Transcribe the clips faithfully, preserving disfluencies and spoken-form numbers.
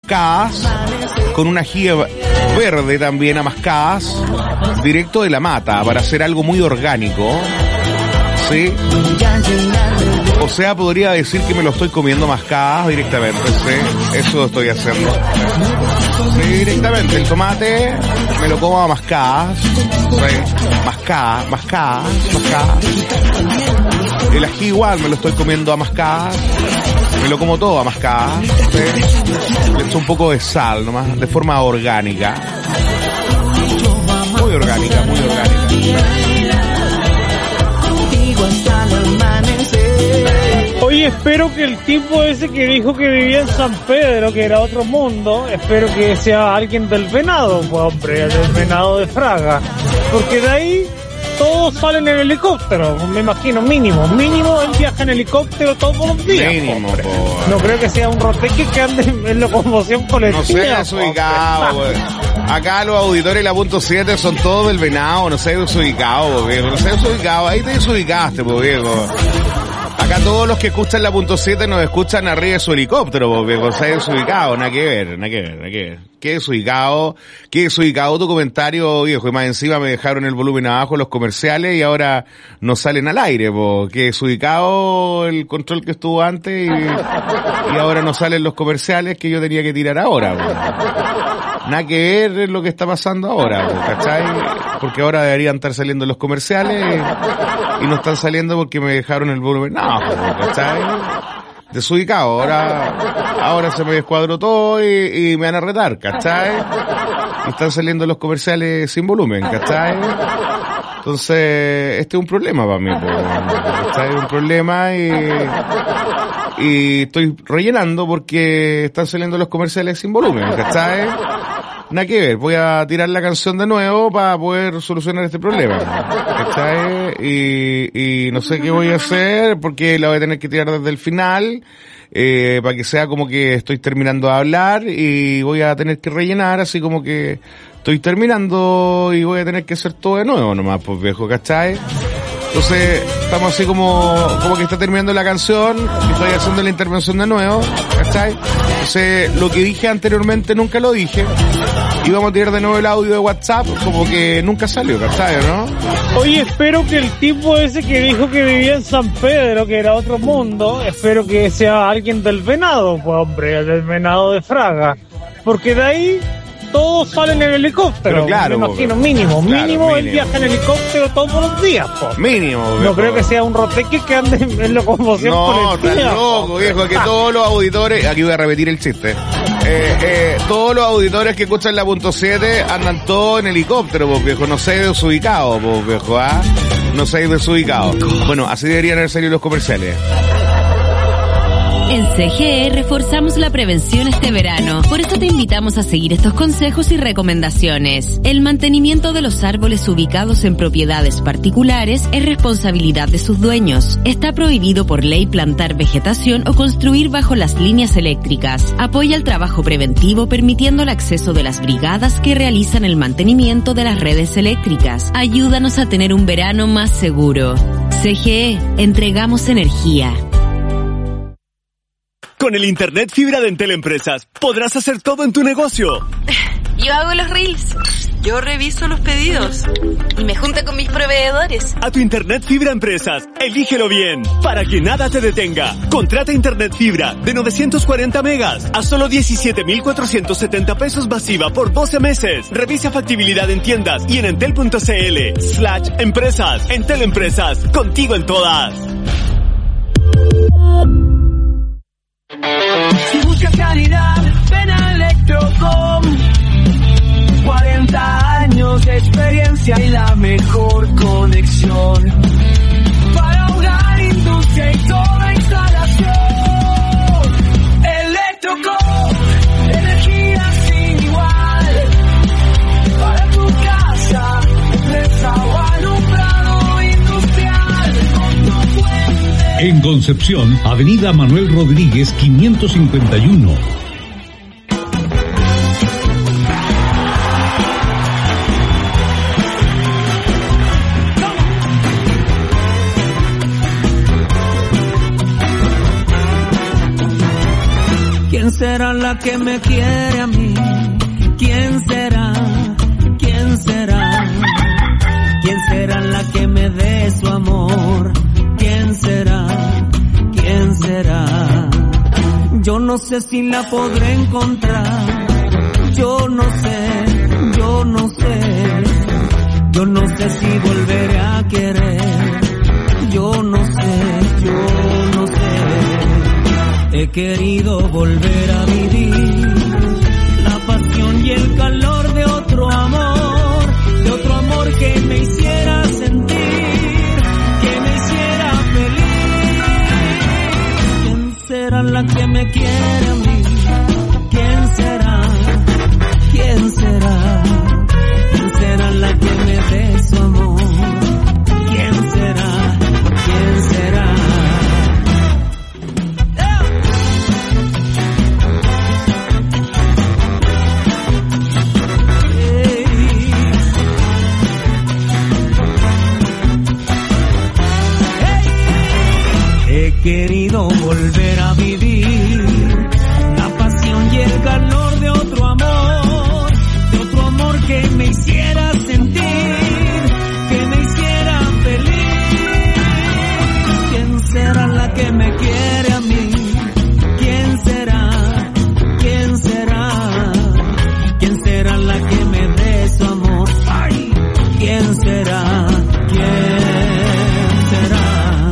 mascadas, con un ají verde también a mascadas, directo de la mata, para hacer algo muy orgánico, ¿sí? O sea, podría decir que me lo estoy comiendo mascadas directamente, ¿sí? Eso estoy haciendo. Sí, directamente, el tomate me lo como a mascadas, ¿sí? Mascadas, mascadas, mascadas. El ají igual me lo estoy comiendo a mascadas. Me lo como todo a mascadas, ¿sí? Le echo un poco de sal nomás, de forma orgánica. Muy orgánica, muy orgánica. Oye, espero que el tipo ese que dijo que vivía en San Pedro, que era otro mundo, espero que sea alguien del Venado, pues hombre, del Venado de Fraga. Porque de ahí todos salen en helicóptero, me imagino, mínimo, mínimo él viaja en helicóptero todos los días. Mínimo, po. No creo que sea un roteque que ande en locomoción colectiva. No sé, desubicado, güey. Acá los auditores de la punto siete son todos del Venado, no sé, desubicado, po, viejo. No sé, desubicado, ahí te desubicaste, po, viejo. Acá todos los que escuchan la punto siete nos escuchan arriba de su helicóptero, po, viejo. O sea, desubicado, nada que ver, nada que ver, nada que ver. Qué desubicado, qué desubicado tu comentario, viejo. Y más encima me dejaron el volumen abajo los comerciales y ahora no salen al aire, po. Qué desubicado el control que estuvo antes y, y ahora no salen los comerciales que yo tenía que tirar ahora, po. Nada que ver es lo que está pasando ahora, po, ¿cachai? Porque ahora deberían estar saliendo los comerciales y, y no están saliendo porque me dejaron el volumen abajo, po, ¿cachai? Desubicado, ahora, ahora se me descuadró todo y, y me van a retar, ¿cachai? Y están saliendo los comerciales sin volumen, ¿cachai? Entonces, este es un problema para mí, ¿cachai? Es un problema y, y estoy rellenando porque están saliendo los comerciales sin volumen, ¿cachai? Nada que ver, voy a tirar la canción de nuevo para poder solucionar este problema, ¿cachai? Y, y no sé qué voy a hacer porque la voy a tener que tirar desde el final, eh, para que sea como que estoy terminando de hablar y voy a tener que rellenar así como que estoy terminando y voy a tener que hacer todo de nuevo nomás, pues viejo, ¿cachai? Entonces, estamos así como, como que está terminando la canción y estoy haciendo la intervención de nuevo, ¿cachai? Entonces, lo que dije anteriormente nunca lo dije. Y vamos a tirar de nuevo el audio de WhatsApp, como que nunca salió, ¿cachai, no? Oye, espero que el tipo ese que dijo que vivía en San Pedro, que era otro mundo, espero que sea alguien del Venado, pues hombre, del Venado de Fraga. Porque de ahí todos salen en helicóptero. Pero claro, me imagino, po, mínimo, claro, mínimo, él mínimo. viaja en helicóptero todos los días, po. Mínimo, No viejo. creo que sea un roteque que ande en locomoción No, colectiva. estás loco, viejo, que todos los auditores, aquí voy a repetir el chiste, eh, eh, todos los auditores que escuchan la punto siete andan todos en helicóptero, pues viejo, no sé desubicado, pues viejo, ¿ah? No sé desubicado. Bueno, así deberían haber salido los comerciales. En C G E reforzamos la prevención este verano. Por eso te invitamos a seguir estos consejos y recomendaciones. El mantenimiento de los árboles ubicados en propiedades particulares es responsabilidad de sus dueños. Está prohibido por ley plantar vegetación o construir bajo las líneas eléctricas. Apoya el trabajo preventivo permitiendo el acceso de las brigadas que realizan el mantenimiento de las redes eléctricas. Ayúdanos a tener un verano más seguro. C G E, entregamos energía. Con el internet fibra de Entel Empresas podrás hacer todo en tu negocio. Yo hago los reels, yo reviso los pedidos y me junto con mis proveedores. A tu internet fibra Empresas, elígelo bien, para que nada te detenga. Contrata internet fibra de novecientos cuarenta megas a solo diecisiete mil cuatrocientos setenta pesos masiva por doce meses. Revisa factibilidad en tiendas y en entel.cl slash empresas. Entel Empresas, contigo en todas. Si buscas calidad, ven a Electrocom. cuarenta años de experiencia y la mejor conexión para hogar, industria y toda instalación. Electrocom, energía sin igual para tu casa, empresa o alumbrado industrial. En Concepción, Avenida Manuel Rodríguez, quinientos cincuenta y uno. ¿Quién será la que me quiere a mí? ¿Quién será? ¿Quién será? ¿Quién será la que me dé su amor? ¿Quién será? ¿Quién será? Yo no sé si la podré encontrar. Yo no sé, yo no sé. Yo no sé si volveré a querer. Yo no sé, yo no sé. He querido volver a vivir la pasión y el calor de otro amor, de otro amor que me hiciera sentir, que me hiciera feliz. ¿Quién será la que me quiere a mí? ¿Quién será? ¿Quién será? ¿Quién será la que me dé su amor? ¿Quién será? ¿Quién será? He querido volver a vivir la pasión y el calor de otro amor, de otro amor que me hiciera sentir, que me hiciera feliz. ¿Quién será la que me quiere a mí? ¿Quién será? ¿Quién será? ¿Quién será la que me dé su amor? ¡Ay! ¿Quién será? ¿Quién será?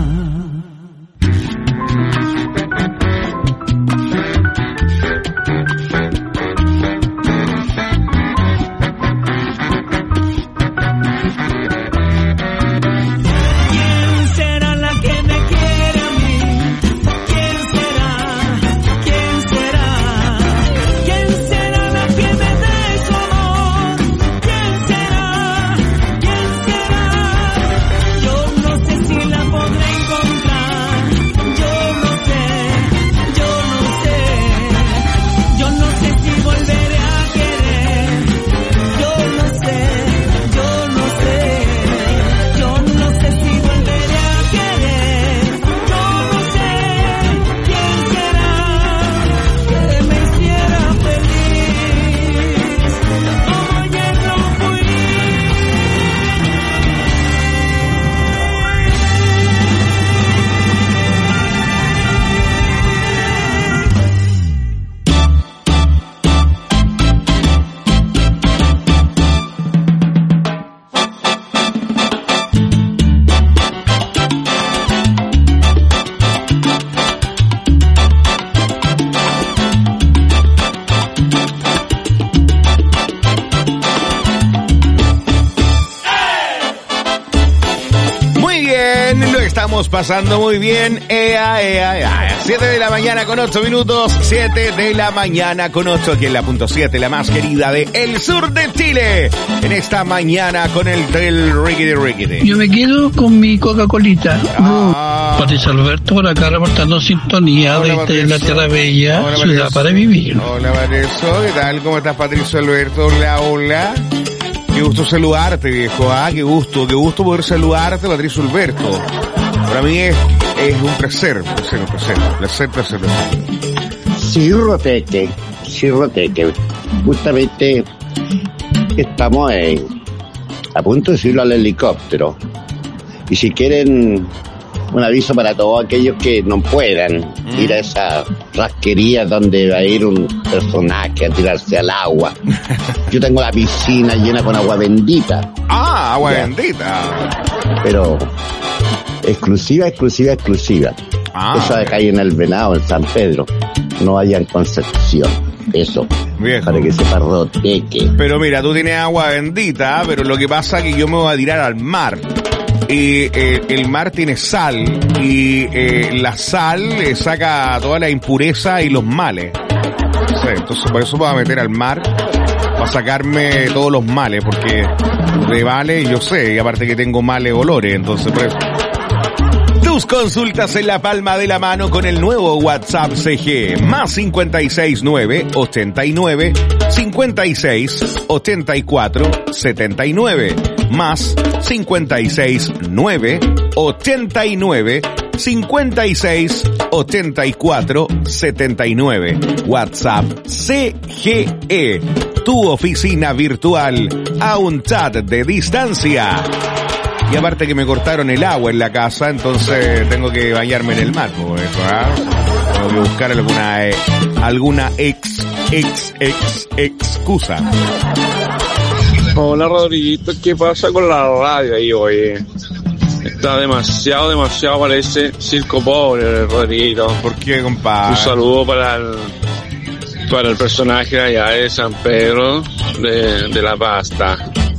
Pasando muy bien, ea, ea, ea. siete de la mañana con ocho minutos, siete de la mañana con ocho, aquí en la punto siete, la más querida de el sur de Chile. En esta mañana con el del Rickety Rickety. Yo me quedo con mi Coca-Colita. Ah. Patricio Alberto por acá reportando sintonía desde la Tierra Bella, hola, ciudad Patricio. para vivir. Hola, Patricio, ¿qué tal? ¿Cómo estás, Patricio Alberto? Hola, hola. Qué gusto saludarte, viejo, ah, qué gusto, qué gusto poder saludarte, Patricio Alberto. Para mí es, es un placer, placer, un placer, placer, placer, placer. Sí, Roteque, sí, Roteque. Justamente estamos en, a punto de subirlo al helicóptero. Y si quieren, un aviso para todos aquellos que no puedan mm. ir a esa rasquería donde va a ir un personaje a tirarse al agua. Yo tengo la piscina llena con agua bendita. Ah, agua ya. bendita. Pero exclusiva, exclusiva, exclusiva. Ah, esa de calle en el Venado, en San Pedro. No haya en Concepción. Eso. Viejo. Para que sepa Roteque. Pero mira, tú tienes agua bendita, pero lo que pasa es que yo me voy a tirar al mar. Y eh, el mar tiene sal. Y eh, la sal le saca toda la impureza y los males. Sí, entonces por eso me voy a meter al mar. Para sacarme todos los males. Porque de males yo sé. Y aparte que tengo males olores. Entonces por eso. Tus consultas en la palma de la mano con el nuevo WhatsApp C G. Más cincuenta y seis nueve, ochenta y nueve, cincuenta y seis, ochenta y cuatro, setenta y nueve. Más cincuenta y seis nueve, ochenta y nueve, cincuenta y seis, ochenta y cuatro, setenta y nueve. WhatsApp C G E, tu oficina virtual a un chat de distancia. Y aparte que me cortaron el agua en la casa, entonces tengo que bañarme en el mar, por eso, ¿ah? Tengo que buscar alguna, eh, alguna ex, ex, ex, excusa. Hola Rodriguito, ¿qué pasa con la radio ahí hoy? Está demasiado, demasiado parece circo pobre, Rodriguito. ¿Por qué, compadre? Un saludo para el, para el personaje allá de San Pedro de, de la pasta.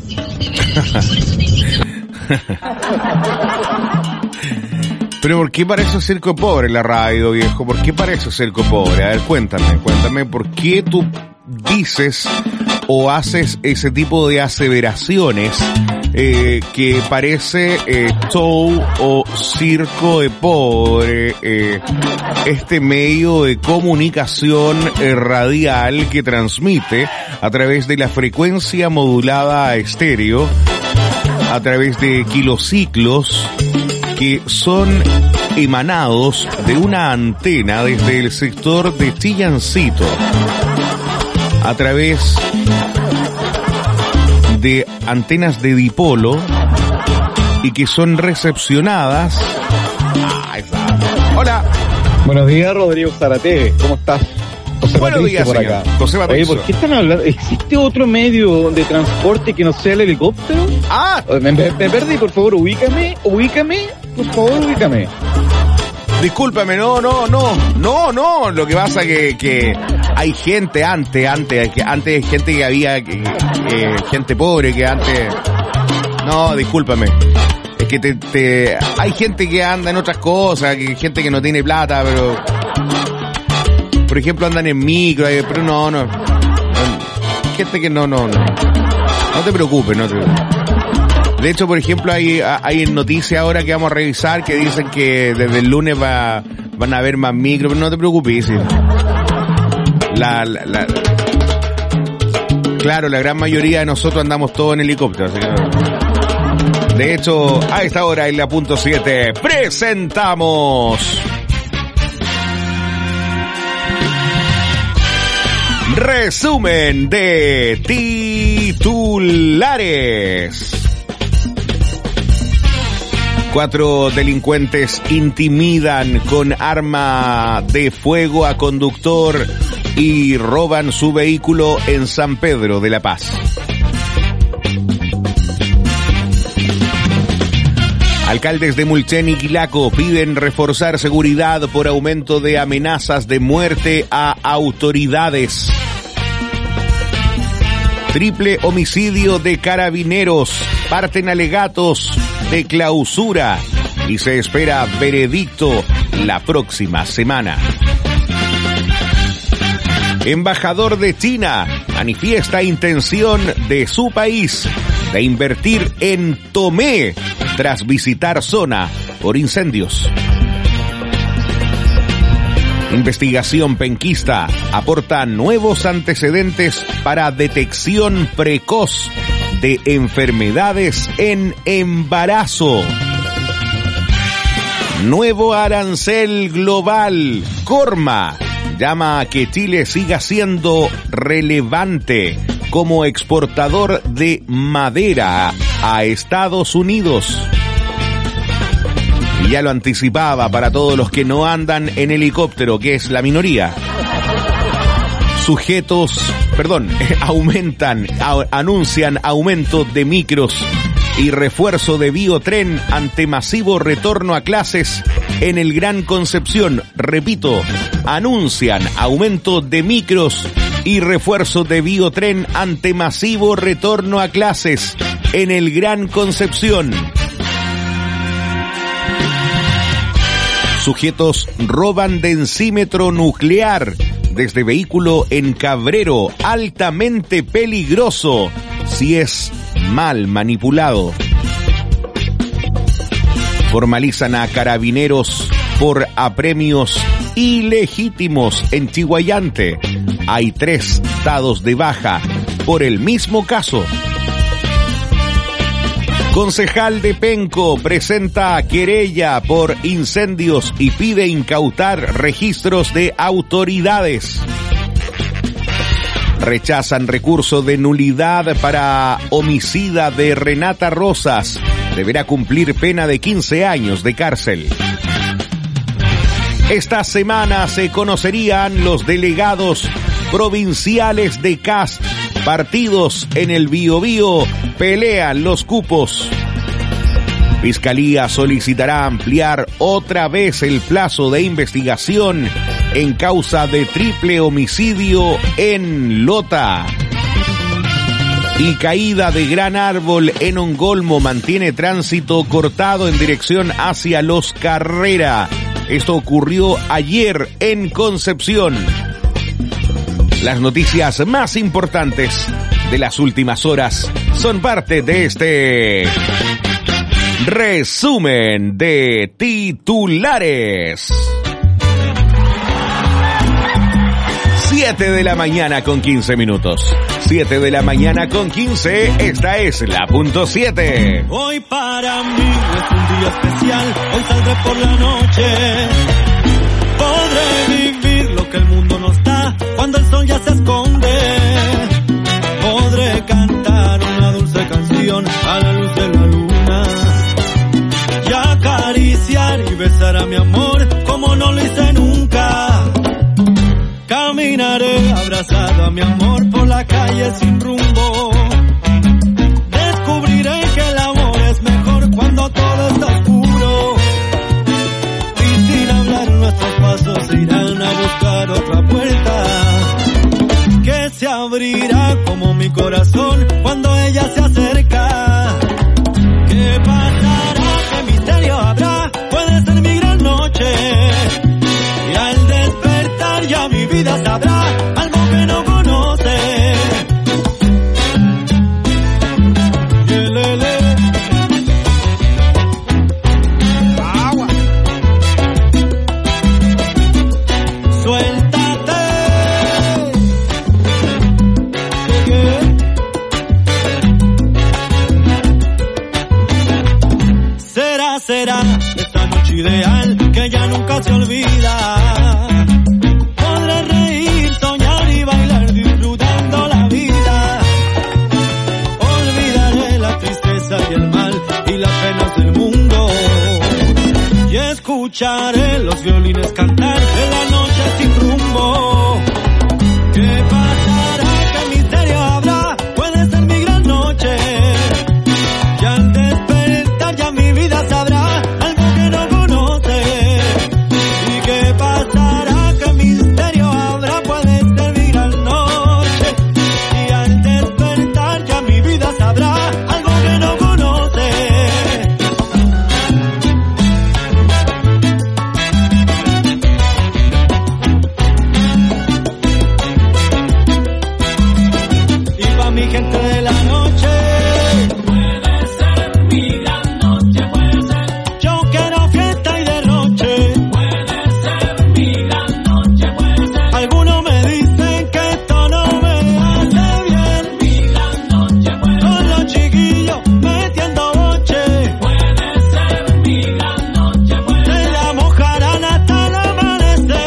Pero ¿por qué parece circo pobre la radio, viejo? ¿Por qué parece circo pobre? A ver, cuéntame, cuéntame, ¿por qué tú dices o haces ese tipo de aseveraciones eh, que parece eh, show o circo de pobre, eh, este medio de comunicación eh, radial que transmite a través de la frecuencia modulada a estéreo, a través de kilociclos que son emanados de una antena desde el sector de Chillancito, a través de antenas de dipolo y que son recepcionadas. Ah, hola. Buenos días, Rodrigo Zarate. ¿Cómo estás? José Buenos Patricio días, por señor. acá. José Patricio. Oye, ¿por qué están hablando? ¿Existe otro medio de transporte que no sea el helicóptero? Ah. Me, me, me perdí, por favor, ubícame, ubícame, por favor, ubícame. Discúlpame, no, no, no, no, no, lo que pasa que, que hay gente antes, antes, que antes gente que había, que, eh, gente pobre que antes, no, discúlpame, es que te, te, hay gente que anda en otras cosas, que gente que no tiene plata, pero, por ejemplo, andan en micro, pero no, no, gente que no, no, no, no te preocupes, no te preocupes. De hecho, por ejemplo, hay, hay noticias ahora que vamos a revisar que dicen que desde el lunes va, van a haber más micro, pero no te preocupes. ¿Sí? La, la, la, claro, la gran mayoría de nosotros andamos todos en helicóptero. Así que, de hecho, a esta hora en la punto siete presentamos resumen de titulares. Cuatro delincuentes intimidan con arma de fuego a conductor y roban su vehículo en San Pedro de la Paz. Alcaldes de Mulchen y Quilaco piden reforzar seguridad por aumento de amenazas de muerte a autoridades. Triple homicidio de carabineros, parten alegatos de clausura y se espera veredicto la próxima semana. Embajador de China manifiesta intención de su país de invertir en Tomé tras visitar zona por incendios. Investigación penquista aporta nuevos antecedentes para detección precoz de enfermedades en embarazo. Nuevo arancel global. Corma llama a que Chile siga siendo relevante como exportador de madera a Estados Unidos. Y ya lo anticipaba para todos los que no andan en helicóptero, que es la minoría. Sujetos, perdón, aumentan, a, anuncian aumento de micros y refuerzo de biotren ante masivo retorno a clases en el Gran Concepción. Repito, anuncian aumento de micros y refuerzo de biotren ante masivo retorno a clases en el Gran Concepción. Sujetos roban densímetro nuclear desde vehículo en Cabrero, altamente peligroso si es mal manipulado. Formalizan a carabineros por apremios ilegítimos en Chihuayante. Hay tres dados de baja por el mismo caso. Concejal de Penco presenta querella por incendios y pide incautar registros de autoridades. Rechazan recurso de nulidad para homicida de Renata Rosas. Deberá cumplir pena de quince años de cárcel. Esta semana se conocerían los delegados provinciales de C A S. Partidos en el Biobío pelean los cupos. Fiscalía solicitará ampliar otra vez el plazo de investigación en causa de triple homicidio en Lota. Y caída de gran árbol en Ongolmo mantiene tránsito cortado en dirección hacia Los Carrera. Esto ocurrió ayer en Concepción. Las noticias más importantes de las últimas horas son parte de este resumen de titulares. siete de la mañana con quince minutos. siete de la mañana con quince, esta es la punto siete. Hoy para mí es un día especial, hoy saldré por la noche. Podré vivir lo que el mundo nos da cuando el sol ya se esconde. Podré cantar una dulce canción a la luz de la luna y acariciar y besar a mi amor como no lo hice nunca. Caminaré abrazado a mi amor por la calle sin rumbo. Descubriré que el amor es mejor cuando todo está oscuro. Y sin hablar nuestros pasos se irán a buscar otra puerta que se abrirá como mi corazón cuando ella se acerca. ¿Qué pasará? ¿Qué misterio habrá? Puede ser mi gran noche. Y al despertar ya mi vida sabrá algo que no conoce. Yelele. Agua. Suéltate. Será, será esta noche ideal que ya nunca se olvida. Podré reír, soñar y bailar disfrutando la vida. Olvidaré la tristeza y el mal y las penas del mundo. Y escucharé los violines cantar en la noche sin rumbo. ¿Qué pasará? ¿Qué misterio habrá? Puede ser mi gran noche. Y al despertar ya mi vida sabrá algo que no conoce. ¿Y qué pasará? ¿Qué misterio habrá? Puede ser mi gran noche. Y al despertar ya mi vida sabrá algo que no conoce. Y pa' mi gente de la noche. Puede ser mi gran noche, puede ser. Yo quiero fiesta y derroche. Puede ser mi gran noche, puede ser. Algunos me dicen que esto no me hace bien. Mi gran noche, puede ser. Con los chiquillos metiendo boche. Puede ser mi gran noche, puede ser. Se la mojarán hasta el amanecer.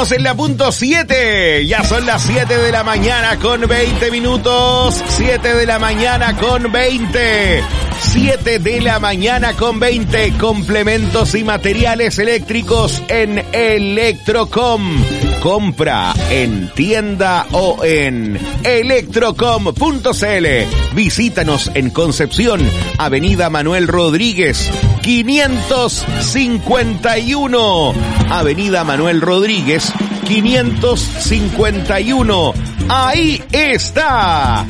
Estamos en la punto siete. Ya son las siete de la mañana con veinte minutos. siete de la mañana con veinte. siete de la mañana con veinte. Complementos y materiales eléctricos en Electrocom. Compra en tienda o en electrocom punto cl. Visítanos en Concepción, Avenida Manuel Rodríguez, quinientos cincuenta y uno. Avenida Manuel Rodríguez, quinientos cincuenta y uno. Ahí está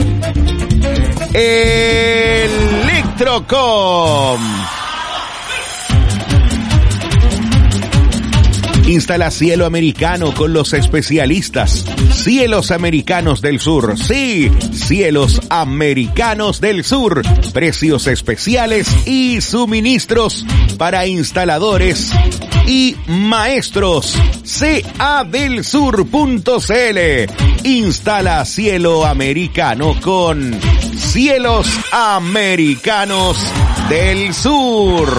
Electrocom. Instala cielo americano con los especialistas Cielos Americanos del Sur. Sí, Cielos Americanos del Sur. Precios especiales y suministros para instaladores y maestros. C A del sur punto cl. Instala cielo americano con Cielos Americanos del Sur.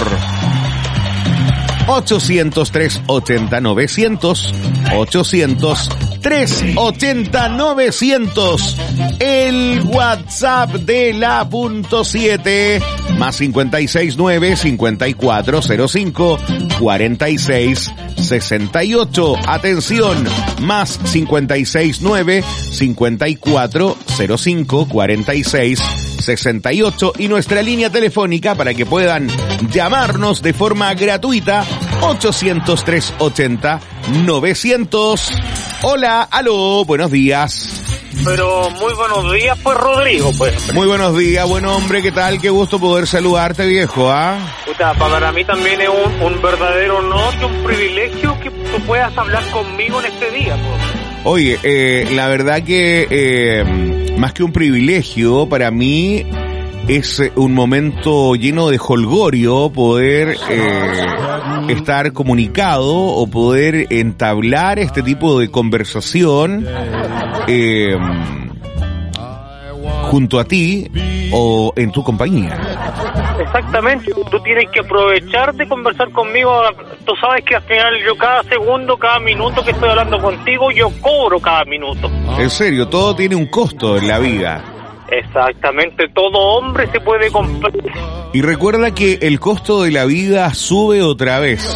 ochocientos tres ochenta novecientos, ochocientos tres ochenta novecientos, el WhatsApp de la punto siete, más cincuenta y seis nueve, cincuenta y cuatro cero cinco, cuarenta y seis sesenta y ocho. Atención, más cincuenta y seis nueve, cincuenta y cuatro cero cinco, cuarenta y seis sesenta y ocho, y nuestra línea telefónica para que puedan llamarnos de forma gratuita, ochocientos tres ochenta novecientos. Hola, aló, buenos días. Pero muy buenos días, pues, Rodrigo, pues. Muy buenos días, buen hombre, ¿qué tal? Qué gusto poder saludarte, viejo, ¿ah? Puta, para mí también es un, un verdadero honor y un privilegio que tú puedas hablar conmigo en este día, pues. Oye, eh, la verdad que eh, más que un privilegio, para mí es un momento lleno de jolgorio poder eh, estar comunicado o poder entablar este tipo de conversación eh, junto a ti o en tu compañía. Exactamente, tú tienes que aprovechar de conversar conmigo. Tú sabes que al final yo cada segundo, cada minuto que estoy hablando contigo, yo cobro cada minuto. En serio, todo tiene un costo en la vida. Exactamente, todo hombre se puede comprar. Y recuerda que el costo de la vida sube otra vez.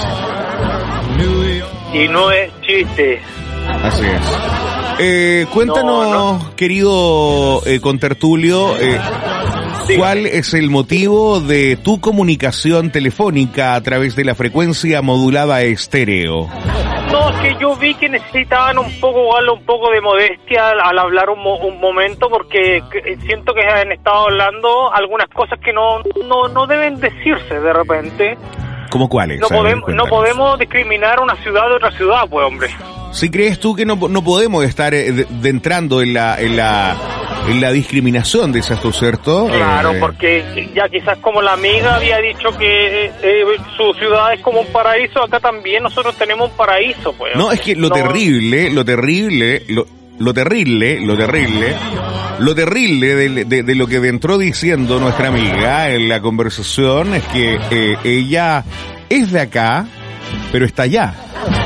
Y no es chiste. Así es. Eh, cuéntanos, no, no. querido eh, contertulio, eh, ¿cuál es el motivo de tu comunicación telefónica a través de la frecuencia modulada estéreo? No, es que yo vi que necesitaban un poco, un poco de modestia al, al hablar un, mo, un momento, porque siento que han estado hablando algunas cosas que no, no, no deben decirse de repente. ¿Cómo cuáles? No podemos, no podemos discriminar una ciudad de otra ciudad, pues, hombre. ¿Sí crees tú que no, no podemos estar de, de entrando en la, en la, en la discriminación, dices tú, cierto? Claro, eh... porque ya quizás como la amiga había dicho que eh, su ciudad es como un paraíso, acá también nosotros tenemos un paraíso, pues. No, es que lo no... terrible, lo terrible, lo, lo terrible, lo terrible, lo terrible de, de, de lo que entró diciendo nuestra amiga en la conversación es que eh, ella es de acá, pero está allá.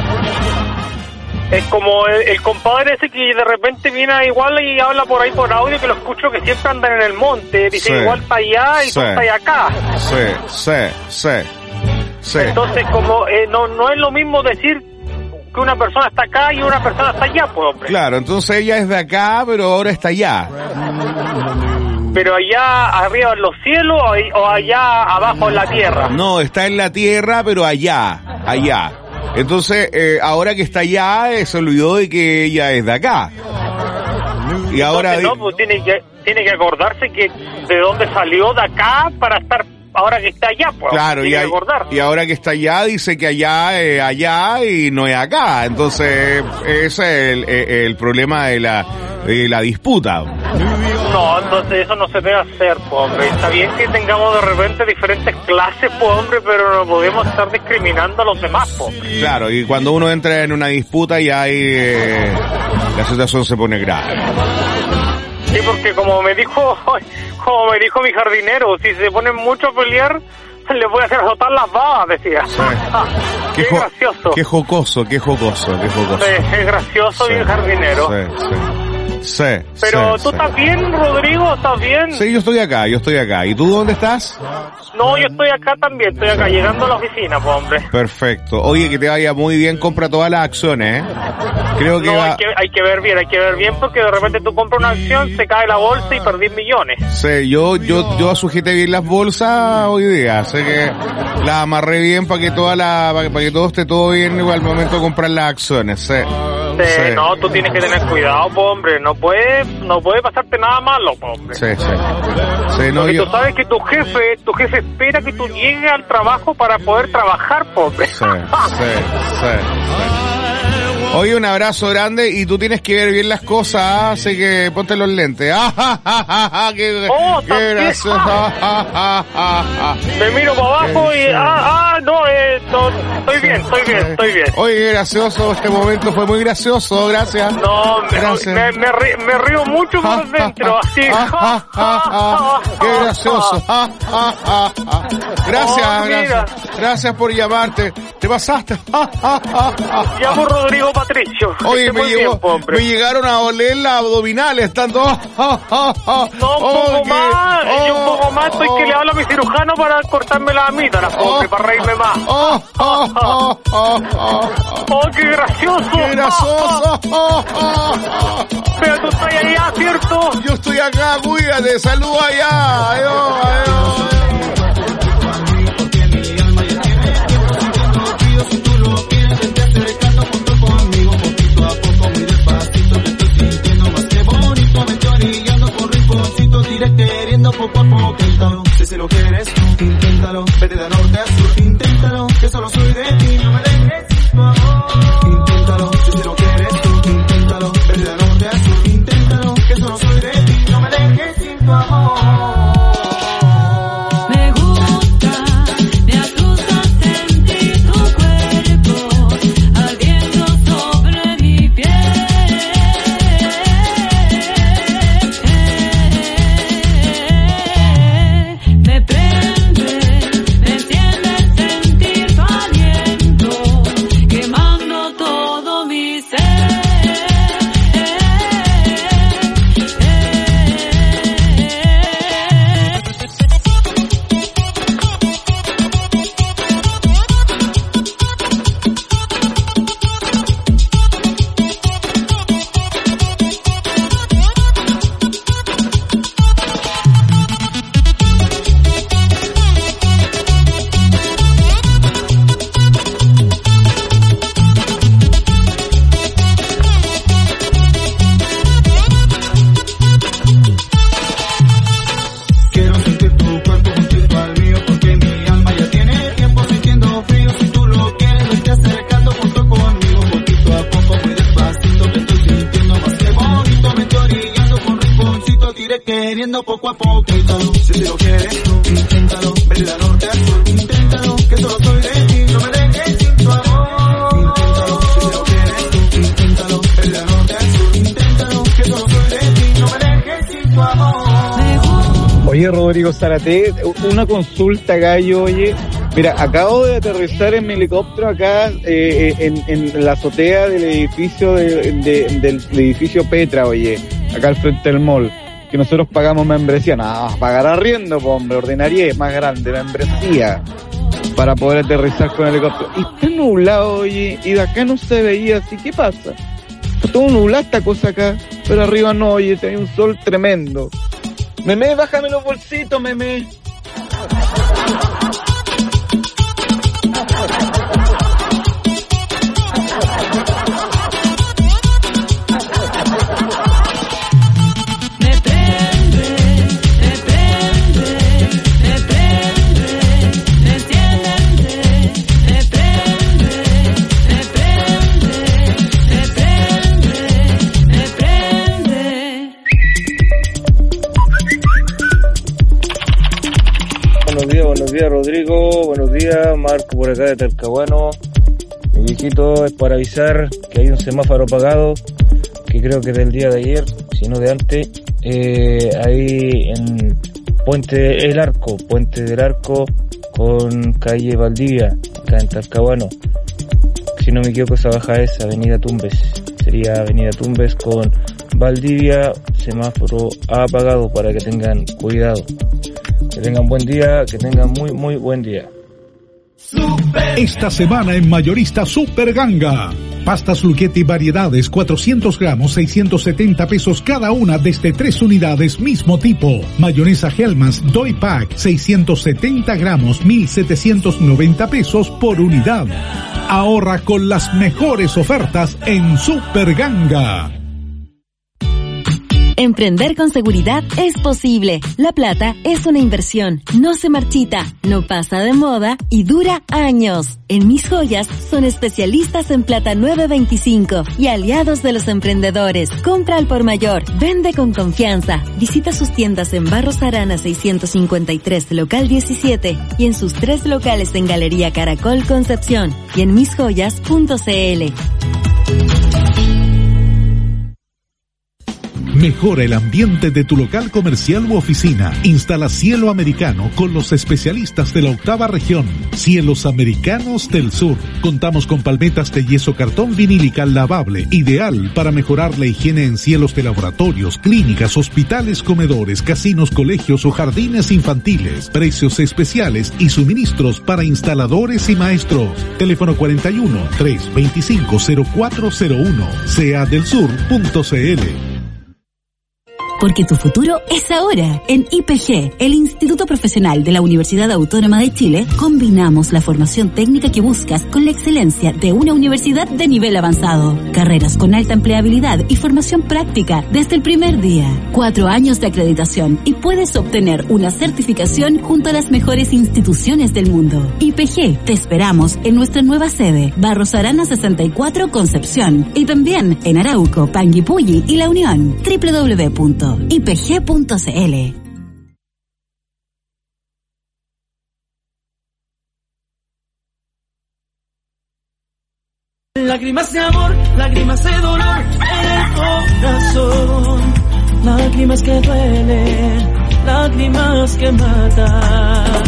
Es como el, el compadre ese que de repente viene igual y habla por ahí por audio, que lo escucho que siempre andan en el monte. Dice, sí, igual está allá y sí, tú estás acá. Sí, sí, sí, sí. Entonces, como eh, no no es lo mismo decir que una persona está acá y una persona está allá, pues, hombre. Claro, entonces ella es de acá, pero ahora está allá. Pero allá arriba en los cielos o allá abajo en la tierra. No, está en la tierra, pero allá, allá. Entonces, eh, ahora que está allá, eh, se olvidó de que ella es de acá. Y ahora Entonces, no, pues tiene que tiene que acordarse que de dónde salió de acá para estar ahora que está allá, pues. Claro, y, hay, y ahora que está allá dice que allá es allá y no es acá. Entonces, ese es el, el problema de la de la disputa. No, entonces eso no se debe hacer, pues, hombre. Está bien que tengamos de repente diferentes clases, pues, hombre, pero no podemos estar discriminando a los demás, pues. Claro, y cuando uno entra en una disputa ya ahí eh, la situación se pone grave. Sí, porque como me dijo, como me dijo mi jardinero, si se ponen mucho a pelear, les voy a hacer azotar las babas, decía. Sí. qué, qué gracioso. Qué jocoso, qué jocoso, qué jocoso. Sí, es gracioso sí, y el jardinero. Sí, sí. Sí, pero sí, tú sí. estás bien, Rodrigo, ¿estás bien? Sí, yo estoy acá, yo estoy acá. ¿Y tú dónde estás? No, yo estoy acá también, estoy acá, llegando a la oficina, pues, hombre. Perfecto. Oye, que te vaya muy bien, compra todas las acciones, ¿eh? Creo que no, va... hay que, hay que ver bien, hay que ver bien, porque de repente tú compras una acción, se cae la bolsa y perdís millones. Sí, yo, yo, yo sujeté bien las bolsas hoy día, sé que las amarré bien para que toda la, para que, para que todo esté todo bien al momento de comprar las acciones, sí. Sí, sí. No, tú tienes que tener cuidado, po, hombre, no puede, no puede pasarte nada malo, po, hombre. Sí, sí. sí no, Porque yo... tú sabes que tu jefe, tu jefe espera que tú llegues al trabajo para poder trabajar, po, hombre. Sí, sí, sí, sí. Oye, un abrazo grande y tú tienes que ver bien las cosas, ¿ah? Así que ponte los lentes. ¡Ah, ja, ja, ja, ja! ¡Qué, oh, qué gracioso! ¡Ah, ja, ja, ja, ja! Me miro para abajo y... ¡Ah, ah! No, eh, no, estoy bien, estoy bien, estoy bien. Oye, qué gracioso, este momento fue muy gracioso, gracias. No, me, gracias. me, me, río, me río mucho por dentro, así. Ah, ah, ah, ah, ¡qué gracioso! Ah, ah, ah, ah. Gracias, oh, gracias. Gracias por llamarte. ¿Te pasaste? Ah, ah, ah, ah. Llamo Rodrigo Patricio. Oye, me, llegó, tiempo, me llegaron a oler las abdominales, estando... Ah, ah, ah, ah. No, un oh, poco qué, más, oh, yo un poco más estoy oh, que le hablo a mi cirujano para cortarme la amígdalas, oh, para reírme más. Oh, oh, oh, oh, oh, oh, qué gracioso. Qué gracioso. Oh, oh, oh. Pero tú estás allá, ¿cierto? Yo estoy acá, cuídate, saludos allá. Adiós, adiós. Queriendo poco a poco, inténtalo. Si se lo quieres, inténtalo. Vete de norte a sur, inténtalo. Que solo soy de ti, no me dejes sin tu amor. Inténtalo. Si se lo quieres, inténtalo. Vete de norte a sur, inténtalo. Que solo soy de ti, no me dejes sin tu amor. Me gusta, me asusta sentir tu cuerpo ardiendo sobre mi piel. Queriendo poco a poco, inténtalo. Si te lo quieres, inténtalo. Vete de norte a sur, inténtalo. Que solo soy de ti, no me dejes sin tu amor. Inténtalo. Si te lo quieres, inténtalo. Vete de norte a sur, inténtalo. Que solo soy de ti, no me dejes sin tu amor. Oye, Rodrigo Zárate, una consulta, gallo, oye. Mira, acabo de aterrizar en mi helicóptero acá eh, en, en la azotea del edificio de, de, del edificio Petra, oye, acá al frente del mall. Que nosotros pagamos membresía, no, pagar arriendo, pues, hombre, ordinaria es más grande, membresía, para poder aterrizar con el helicóptero. Y está nublado, oye, y de acá no se veía así, ¿qué pasa? Está todo nublado esta cosa acá, pero arriba no, oye, tenía un sol tremendo. Meme, bájame los bolsitos, meme. Buenos días, Rodrigo. Buenos días, Marco por acá de Talcahuano. Mi viejito, es para avisar que hay un semáforo apagado, que creo que es del día de ayer, si no de antes, eh, ahí en Puente El Arco, Puente del Arco con calle Valdivia, acá en Talcahuano. si no me equivoco, esa baja es Avenida Tumbes. Sería Avenida Tumbes con Valdivia, semáforo apagado para que tengan cuidado. Que tengan buen día, que tengan muy, muy buen día. Esta semana en Mayorista Super Ganga. Pastas Luchetti variedades, cuatrocientos gramos, seiscientos setenta pesos cada una desde tres unidades, mismo tipo. Mayonesa Hellmann's Doy Pack, seiscientos setenta gramos, mil setecientos noventa pesos por unidad. Ahorra con las mejores ofertas en Super Ganga. Emprender con seguridad es posible. La plata es una inversión, no se marchita, no pasa de moda y dura años. En Mis Joyas son especialistas en plata nueve veinticinco y aliados de los emprendedores. Compra al por mayor, vende con confianza. Visita sus tiendas en Barros Arana seiscientos cincuenta y tres, local diecisiete y en sus tres locales en Galería Caracol Concepción y en mis joyas punto c l. Mejora el ambiente de tu local comercial u oficina. Instala cielo americano con los especialistas de la octava región. Cielos Americanos del Sur. Contamos con palmetas de yeso cartón vinílica lavable, ideal para mejorar la higiene en cielos de laboratorios, clínicas, hospitales, comedores, casinos, colegios o jardines infantiles. Precios especiales y suministros para instaladores y maestros. Teléfono cuarenta y uno, trescientos veinticinco, cero cuatro cero uno. c a del sur punto c l. Porque tu futuro es ahora. En I P G, el Instituto Profesional de la Universidad Autónoma de Chile, combinamos la formación técnica que buscas con la excelencia de una universidad de nivel avanzado. Carreras con alta empleabilidad y formación práctica desde el primer día. Cuatro años de acreditación y puedes obtener una certificación junto a las mejores instituciones del mundo. I P G, te esperamos en nuestra nueva sede, Barros Arana sesenta y cuatro, Concepción, y también en Arauco, Panguipulli y La Unión. doble u doble u doble u punto i p g punto c l. Lágrimas de amor, lágrimas de dolor en el corazón, lágrimas que duelen, lágrimas que matan.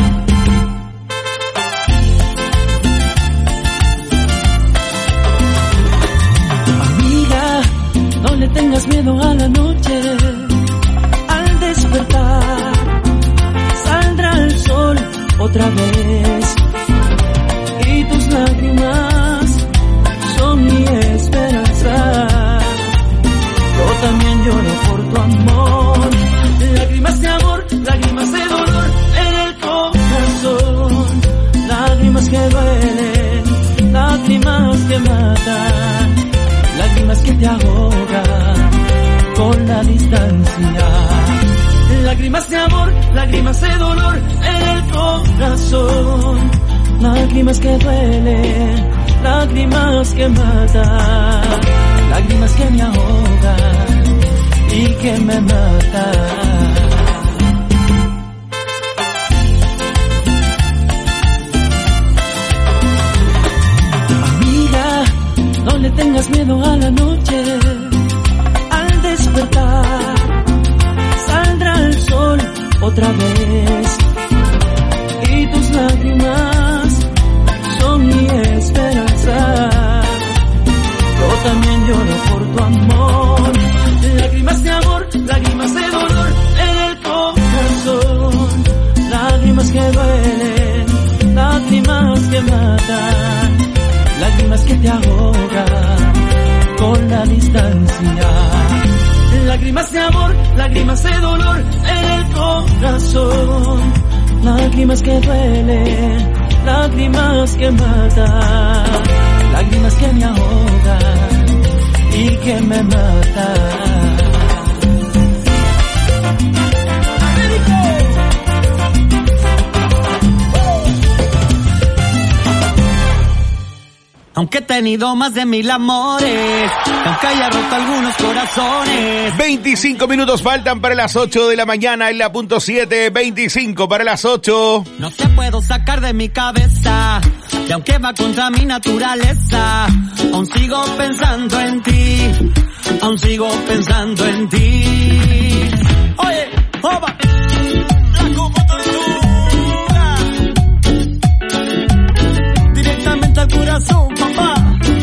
Amiga, no le tengas miedo a la noche. Al despertar saldrá el sol otra vez y tus lágrimas son mi esperanza. Yo también lloro por tu amor. Lágrimas de amor, lágrimas de dolor en el corazón, lágrimas que duelen, lágrimas que matan, lágrimas que te ahogan con la distancia. Lágrimas de amor, lágrimas de dolor en el corazón, lágrimas que duelen, lágrimas que matan, lágrimas que me ahogan y que me matan. Amiga, no le tengas miedo a la noche. Al despertar saldrá el sol otra vez y tus lágrimas son mi esperanza. Yo también lloro por tu amor. Lágrimas de amor, lágrimas de dolor en el corazón, lágrimas que duelen, lágrimas que matan, lágrimas que te ahogan con la distancia. Lágrimas de amor, lágrimas de dolor en el corazón, lágrimas que duelen, lágrimas que matan, lágrimas que me ahogan y que me matan. Aunque he tenido más de mil amores, aunque haya roto algunos corazones. veinticinco minutos faltan para las ocho de la mañana en la punto siete, veinticinco para las ocho. No te puedo sacar de mi cabeza, y aunque va contra mi naturaleza, aún sigo pensando en ti, aún sigo pensando en ti. Oye, oba, la como tortuga, directamente al corazón, papá.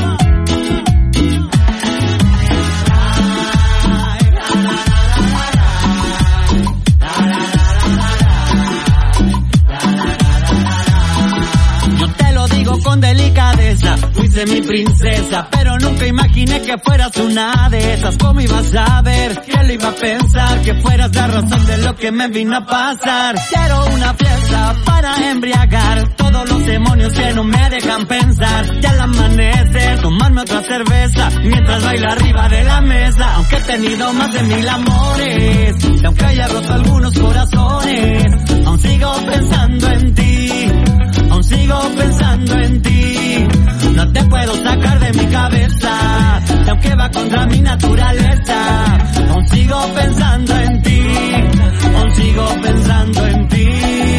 fuese mi princesa, pero nunca imaginé que fueras una de esas. ¿Cómo ibas a ver? ¿Qué le iba a pensar? Que fueras la razón de lo que me vino a pasar. Quiero una fiesta para embriagar todos los demonios que no me dejan pensar. Ya al amanecer, tomarme otra cerveza mientras bailo arriba de la mesa. Aunque he tenido más de mil amores, y aunque haya roto algunos corazones, aún sigo pensando en ti, aún sigo pensando en ti. No te puedo sacar de mi cabeza, y aunque va contra mi naturaleza, aún sigo pensando en ti, aún sigo pensando en ti.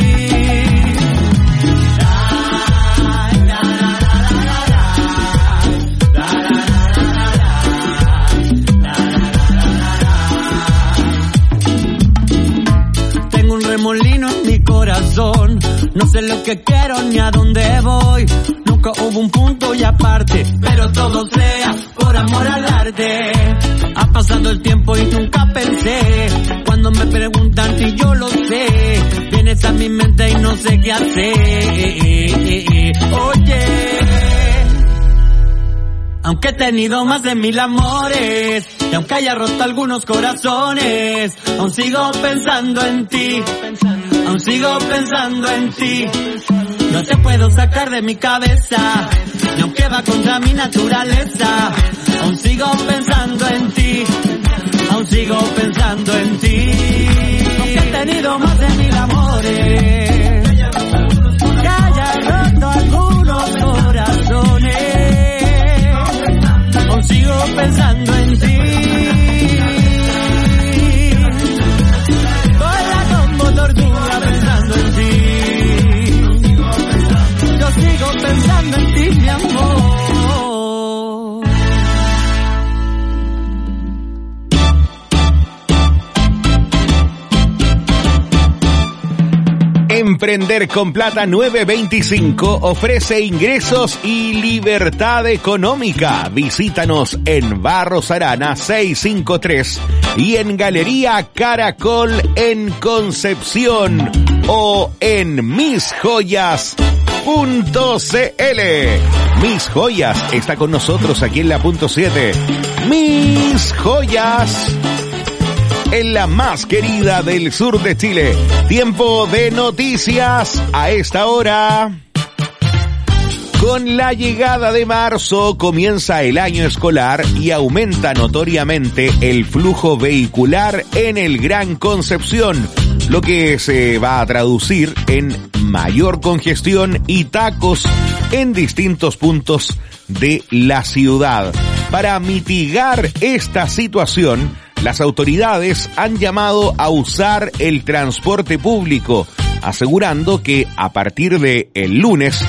Tengo un remolino en mi corazón, no sé lo que quiero ni a dónde voy. Nunca hubo un punto y aparte, pero todo sea por amor al arte. Ha pasado el tiempo y nunca pensé, cuando me preguntan y yo lo sé, vienes a mi mente y no sé qué hacer. Oye, aunque he tenido más de mil amores, y aunque haya roto algunos corazones, aún sigo pensando en ti, aún sigo pensando en ti. No te puedo sacar de mi cabeza, y aunque va contra mi naturaleza, aún sigo pensando en ti, aún sigo pensando en ti. Aunque he tenido más de mil amores, que haya roto algunos corazones, aún sigo pensando en ti. Vuela como tortuga pensando en ti. Yo sigo pensando en ti, mi amor. Emprender con Plata nueve veinticinco ofrece ingresos y libertad económica. Visítanos en Barros Arana seiscientos cincuenta y tres y en Galería Caracol en Concepción o en mis joyas punto c l. Mis Joyas está con nosotros aquí en la punto siete. Mis Joyas, en la más querida del sur de Chile. Tiempo de noticias a esta hora. Con la llegada de marzo comienza el año escolar y aumenta notoriamente el flujo vehicular en el Gran Concepción, lo que se va a traducir en mayor congestión y tacos en distintos puntos de la ciudad. Para mitigar esta situación, las autoridades han llamado a usar el transporte público, asegurando que a partir de el lunes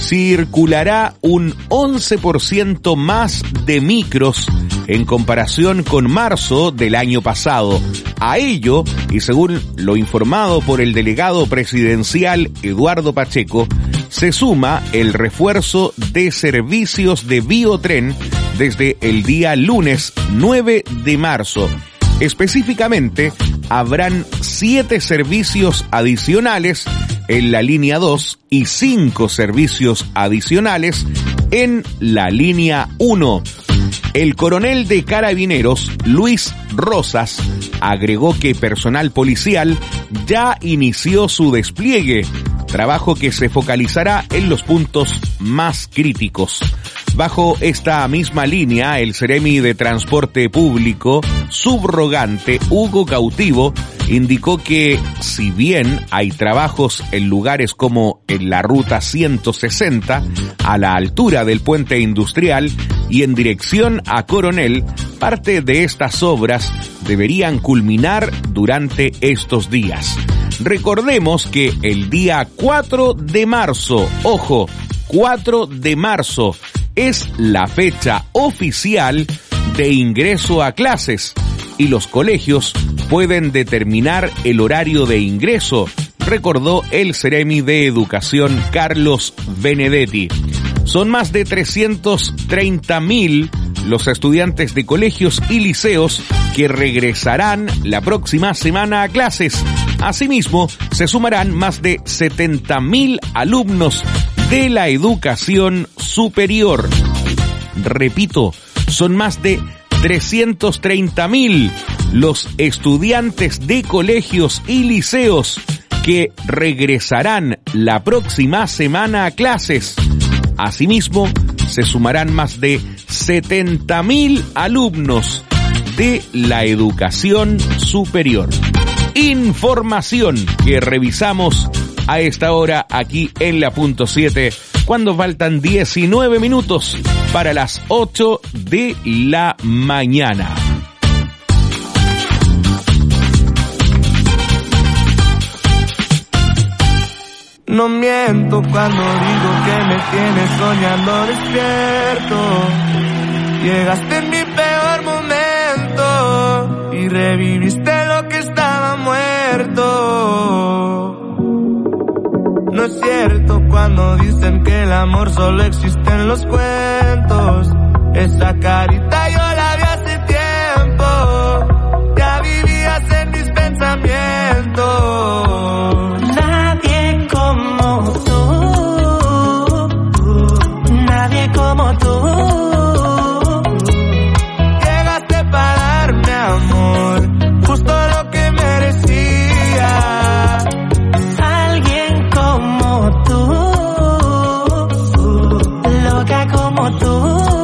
circulará un once por ciento más de micros en comparación con marzo del año pasado. A ello, y según lo informado por el delegado presidencial Eduardo Pacheco, se suma el refuerzo de servicios de Biotren desde el día lunes nueve de marzo. Específicamente, habrán siete servicios adicionales en la línea dos y cinco servicios adicionales en la línea uno. El coronel de Carabineros, Luis Rosas, agregó que personal policial ya inició su despliegue, trabajo que se focalizará en los puntos más críticos. Bajo esta misma línea, el Seremi de Transporte Público, subrogante Hugo Cautivo, indicó que si bien hay trabajos en lugares como en la ruta ciento sesenta, a la altura del puente industrial y en dirección a Coronel, parte de estas obras deberían culminar durante estos días. Recordemos que el día cuatro de marzo, ojo, cuatro de marzo, es la fecha oficial de ingreso a clases y los colegios pueden determinar el horario de ingreso, recordó el Seremi de Educación Carlos Benedetti. Son más de trescientos treinta mil los estudiantes de colegios y liceos que regresarán la próxima semana a clases. Asimismo, se sumarán más de setenta mil alumnos de la educación superior. Repito, son más de trescientos treinta mil los estudiantes de colegios y liceos que regresarán la próxima semana a clases. Asimismo, se sumarán más de setenta mil alumnos de la educación superior. Información que revisamos a esta hora aquí en la punto siete, cuando faltan diecinueve minutos para las ocho de la mañana. No miento cuando digo que me tienes soñando despierto. Llegaste en mi peor momento y reviviste lo que estaba muerto. No es cierto cuando dicen que el amor solo existe en los cuentos. Esa carita yo la vi hace tiempo, ya vivías en mis pensamientos. Nadie como tú, nadie como tú. Llegaste para darme amor, justo lo que merecía. Alguien como tú, loca como tú.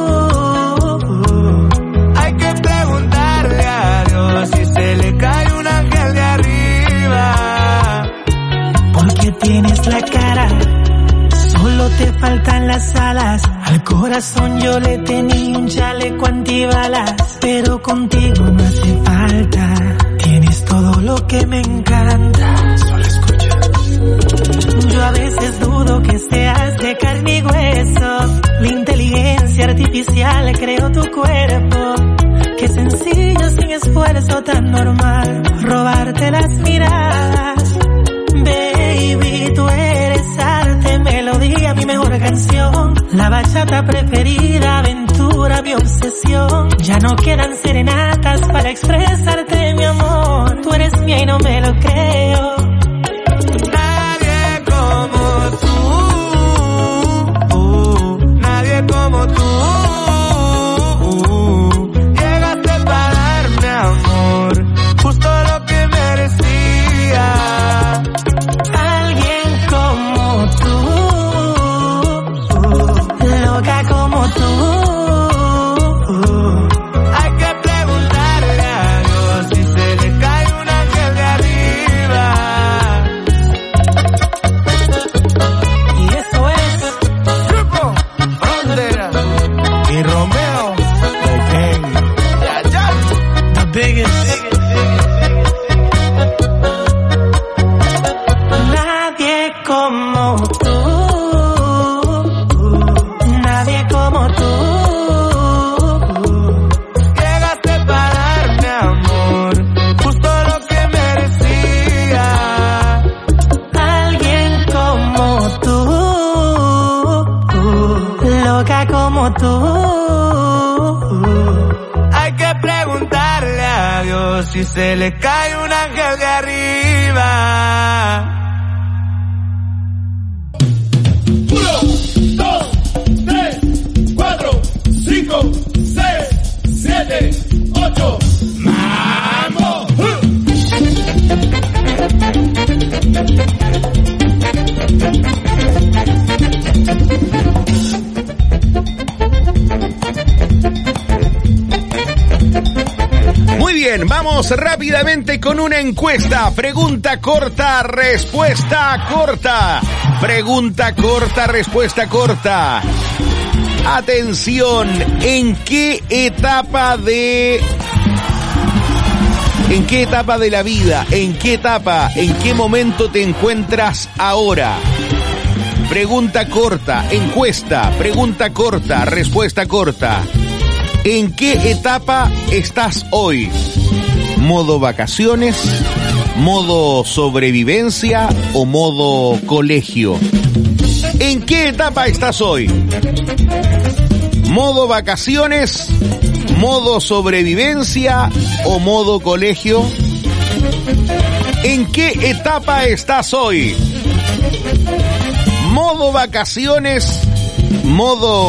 Hay que preguntarle a Dios si se le cae un ángel de arriba. Porque tienes la cara, solo te faltan las alas. Al corazón yo le tenía un chaleco antibalas, pero contigo no hace falta. Tienes todo lo que me encanta. Solo escucha. Yo a veces dudo que seas de carne y hueso. La inteligencia artificial creó tu cuerpo. Qué sencillo, sin esfuerzo, tan normal robarte las miradas. Baby, tú eres arte, melodía, mi mejor canción. La bachata preferida, aventura, mi obsesión. Ya no quedan serenatas para expresarte mi amor. Tú eres mía y no me lo creo. Nadie como tú, uh, nadie como tú. Uh, llegaste para darme amor, justo lo que merecía. Alguien como tú, loca como tú. Hay que preguntarle a Dios si se le cae un ángel de arriba. Y eso es Grupo Frontera y Romeo, the King. Ya, ya. the biggest. Nadie como tú, nadie como tú. Llegaste para darme amor, justo lo que merecía. Alguien como tú, loca como tú. Hay que preguntarle a Dios si se le cae un ángel de arriba. Uno, dos, tres, cuatro, cinco, seis, siete, ocho. ¡Mambo! Muy bien, vamos rápidamente con una encuesta. Pregunta corta, respuesta corta. Pregunta corta, respuesta corta. Atención, ¿en qué etapa de... ¿En qué etapa de la vida? ¿En qué etapa? ¿En qué momento te encuentras ahora? Pregunta corta, encuesta, pregunta corta, respuesta corta. ¿En qué etapa estás hoy? ¿Modo vacaciones? ¿Modo sobrevivencia o modo colegio? ¿En qué etapa estás hoy? ¿Modo vacaciones? ¿Modo sobrevivencia o modo colegio? ¿En qué etapa estás hoy? ¿Modo vacaciones? ¿Modo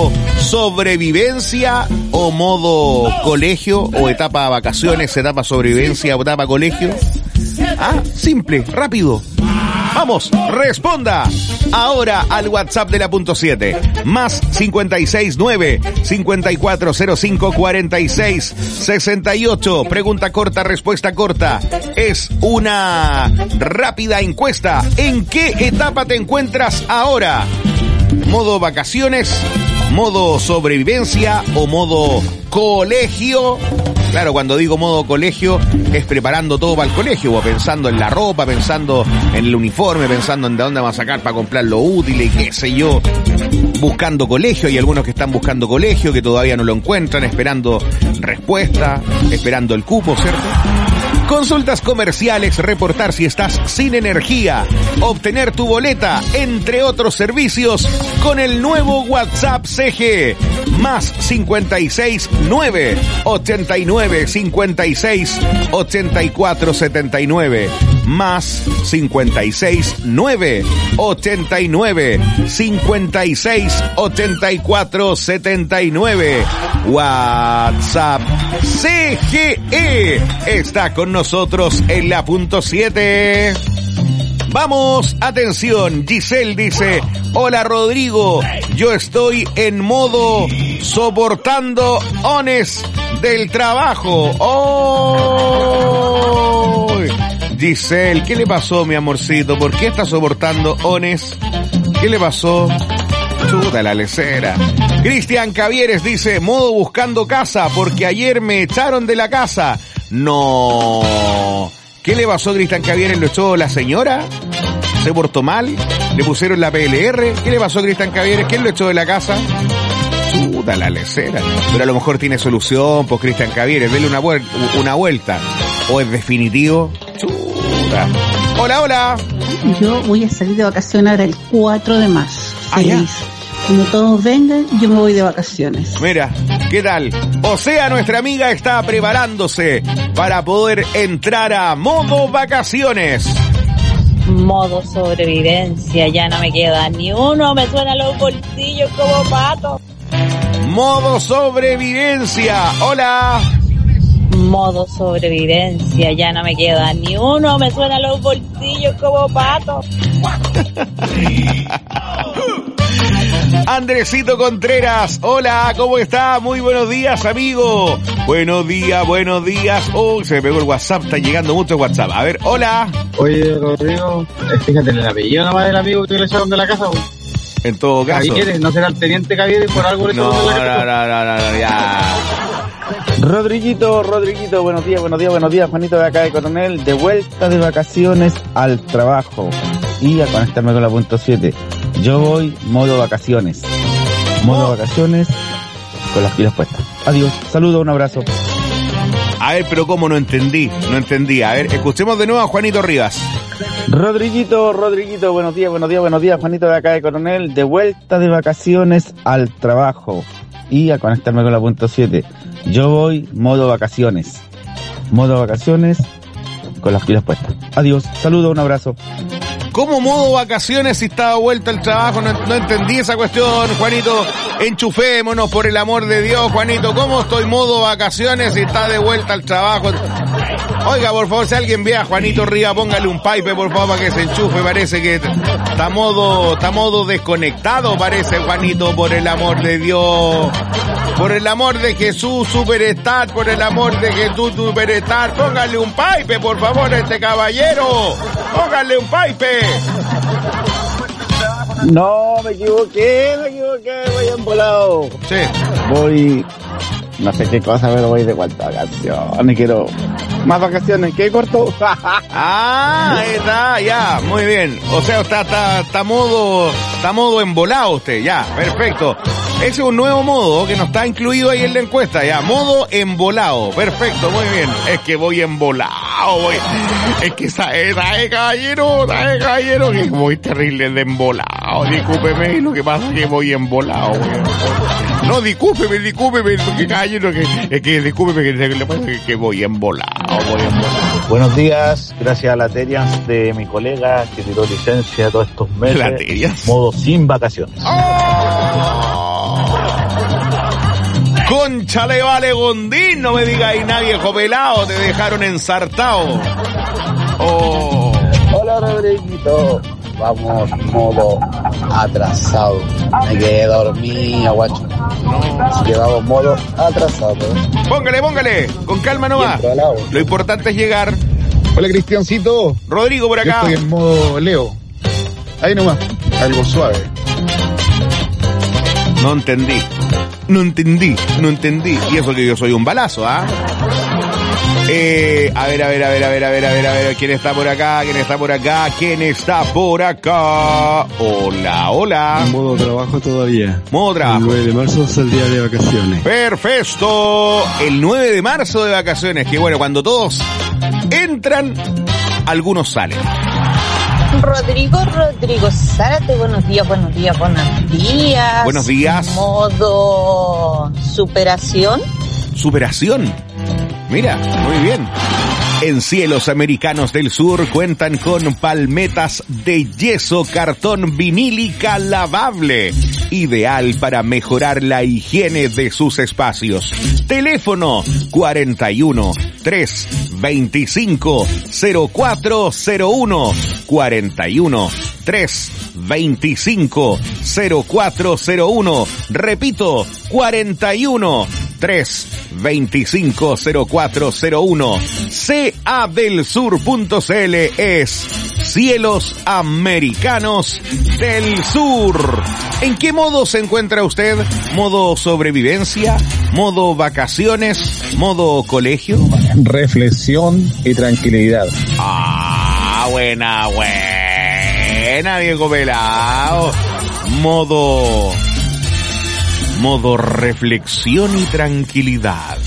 sobrevivencia o modo colegio o etapa vacaciones, etapa sobrevivencia o etapa colegio? Ah, simple, rápido. Vamos, responda ahora al WhatsApp de la punto siete. Más cincuenta y seis nueve, cincuenta y cuatro cero cinco, cuarenta y seis sesenta y ocho. Pregunta corta, respuesta corta. Es una rápida encuesta. ¿En qué etapa te encuentras ahora? ¿Modo vacaciones, modo sobrevivencia o modo colegio? Claro, cuando digo modo colegio, es preparando todo para el colegio, o pensando en la ropa, pensando en el uniforme, pensando en de dónde vamos a sacar para comprar lo útil y qué sé yo. Buscando colegio, hay algunos que están buscando colegio, que todavía no lo encuentran, esperando respuesta, esperando el cupo, ¿cierto? Consultas comerciales, reportar si estás sin energía, obtener tu boleta, entre otros servicios, con el nuevo WhatsApp C G. Más cincuenta y seis nueve, ochenta y nueve, cincuenta y seis, ochenta y cuatro, setenta y nueve. Más cincuenta y seis nueve, ochenta y nueve, cincuenta y seis, ochenta y cuatro, setenta y nueve. WhatsApp C G E está con nosotros en la punto siete. Vamos, atención, Giselle dice: hola Rodrigo, yo estoy en modo soportando ones del trabajo. ¡Oh! Giselle, ¿qué le pasó, mi amorcito? ¿Por qué está soportando ones? ¿Qué le pasó? Chuta la lecera. Cristian Cavieres dice: modo buscando casa, porque ayer me echaron de la casa. No. ¿Qué le pasó a Cristian Cavieres? ¿Lo echó la señora? ¿Se portó mal? ¿Le pusieron la P L R? ¿Qué le pasó a Cristian Cavieres? ¿Quién lo echó de la casa? Chuta la lecera. Pero a lo mejor tiene solución, pues Cristian Cavieres, dele una, vuel- una vuelta. ¿O es definitivo? Chuta. Hola, hola. Yo voy a salir de vacaciones ahora el cuatro de marzo. Ah, ya. Feliz. Cuando todos vengan, yo me voy de vacaciones. Mira, ¿qué tal? O sea, nuestra amiga está preparándose para poder entrar a modo vacaciones. Modo sobrevivencia, ya no me queda ni uno, me suenan los bolsillos como pato. Modo sobrevivencia, hola. Modo sobrevivencia, ya no me queda ni uno, me suenan los bolsillos como pato. Andresito Contreras, hola, ¿cómo está? Muy buenos días, amigo. Buenos días, buenos días. Oh, se me pegó el WhatsApp, está llegando mucho WhatsApp. A ver, hola. Oye, Rodrigo, fíjate en el apellido nomás del amigo que le echaron de la casa. En todo caso. Cavieres, ¿no será el teniente Cavieres por algo le echaron No, de la casa? no, no, no, no, no, ya. Rodriguito, Rodriguito, buenos días, buenos días, buenos días, Juanito de acá de Coronel, de vuelta de vacaciones al trabajo y a conectarme con la punto siete. Yo voy modo vacaciones, modo vacaciones con las pilas puestas. Adiós, saludos, un abrazo. A ver, pero ¿cómo? No entendí, no entendí. A ver, escuchemos de nuevo a Juanito Rivas. Rodriguito, Rodriguito, buenos días, buenos días, buenos días, Juanito de acá de Coronel, de vuelta de vacaciones al trabajo y a conectarme con la punto siete. Yo voy modo vacaciones, modo vacaciones con las pilas puestas. Adiós, saludos, un abrazo. ¿Cómo modo vacaciones si está de vuelta al trabajo? No, no entendí esa cuestión, Juanito. Enchufémonos, por el amor de Dios, Juanito. ¿Cómo estoy modo vacaciones si está de vuelta al trabajo? Oiga, por favor, si alguien ve a Juanito Rivas, póngale un pipe, por favor, para que se enchufe. Parece que está modo, está modo desconectado, parece, Juanito, por el amor de Dios. Por el amor de Jesús, Superstar, por el amor de Jesús, Superstar. Póngale un pipe, por favor, a este caballero. Póngale un pipe. No, me equivoqué, me equivoqué, voy embolado. Sí. Voy, no sé qué cosa, pero voy de vuelta a vacaciones, quiero más vacaciones, ¿qué corto? Ah, ahí está, ya, muy bien. O sea, está, está, está modo, está modo embolado usted, ya, perfecto. Ese es un nuevo modo que no está incluido ahí en la encuesta, ya, modo embolado, perfecto, muy bien. Es que voy embolado, voy. Es que sabe, sabe, caballero, sabe, caballero, que voy terrible de embolado, discúlpeme, lo que pasa es que voy embolado, voy. No, discúlpeme, discúlpeme, porque caballero, que, es que discúlpeme, que, que, que, que voy embolado, voy embolado. Buenos días, gracias a la Terians de mi colega que tiró licencia todos estos meses. ¿La Terians? Modo sin vacaciones. ¡Oh! Conchale vale Gondín, no me diga ahí nadie, viejo pelado, te dejaron ensartado. Oh. Hola Rodriguito, vamos modo atrasado. Me quedé dormido, guacho. Así que vamos modo atrasado. Póngale, póngale, con calma nomás. Lo importante es llegar. Hola Cristiancito. Rodrigo por acá. Yo estoy en modo Leo. Ahí nomás, algo suave. No entendí. No entendí, no entendí. Y eso que yo soy un balazo, ¿ah? ¿eh? Eh, a ver, a ver, a ver, a ver, a ver, a ver, a ver, ¿quién está por acá? ¿Quién está por acá? ¿Quién está por acá? Hola, hola. En modo trabajo todavía. Modo trabajo. El nueve de marzo es el día de vacaciones. Perfecto. El nueve de marzo de vacaciones. Que bueno, cuando todos entran, algunos salen. Rodrigo, Rodrigo, Zárate, buenos días, buenos días, buenos días. Buenos días. Modo superación. Superación. Mira, muy bien. En Cielos Americanos del Sur cuentan con palmetas de yeso, cartón vinílica lavable, ideal para mejorar la higiene de sus espacios. Teléfono cuarenta y uno, tres veinticinco, cero cuatro cero uno, cuarenta y uno, tres veinticinco, cero cuatro cero uno. Repito, cuarenta y uno, tres veinticinco, cero cuatro cero uno. C A del sur punto c l es Cielos Americanos del Sur. ¿En qué modo se encuentra usted? ¿Modo sobrevivencia? ¿Modo vacaciones? ¿Modo colegio? Reflexión y tranquilidad. Ah, buena, buena, viejo pelado. Modo... Modo reflexión y tranquilidad.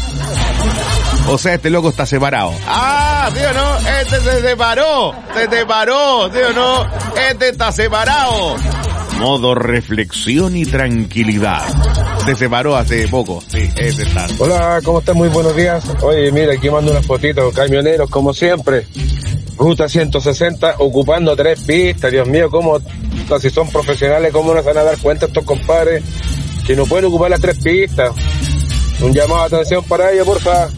O sea, este loco está separado. Ah, ¿sí o no? Este se separó. Se separó, ¿sí o no? Este está separado. Modo reflexión y tranquilidad. Se separó hace poco. Sí, este está. Hola, ¿cómo están? Muy buenos días. Oye, mira, aquí mando unas fotitos, camioneros, como siempre. Ruta ciento sesenta, ocupando tres pistas. Dios mío, cómo, si son profesionales, cómo no se van a dar cuenta estos compadres que no pueden ocupar las tres pistas. Un llamado de atención para ellos, porfa.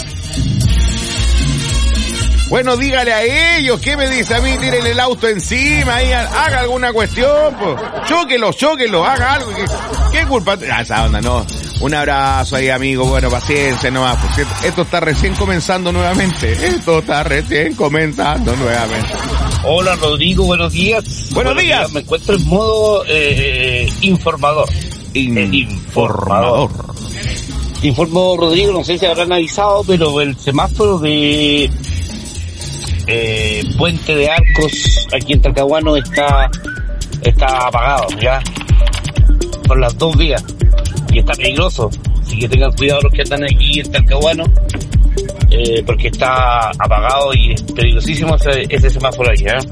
Bueno, dígale a ellos, ¿qué me dice a mí? Tírenle el auto encima, ahí, haga alguna cuestión, pues. Chóquelo, chóquelo, haga algo. ¿Qué, qué culpa? Ah, esa onda, no. Un abrazo ahí, amigo. Bueno, paciencia nomás. Pues, esto está recién comenzando nuevamente. Esto está recién comenzando nuevamente. Hola, Rodrigo, buenos días. Buenos, buenos días. días. Me encuentro en modo eh, informador. In- eh, informador. Informo, Rodrigo, no sé si habrán avisado, pero el semáforo de eh, Puente de Arcos aquí en Talcahuano está está apagado ya por las dos vías y está peligroso, así que tengan cuidado los que andan aquí en Talcahuano, eh, porque está apagado y es peligrosísimo ese, ese semáforo ahí, ¿eh?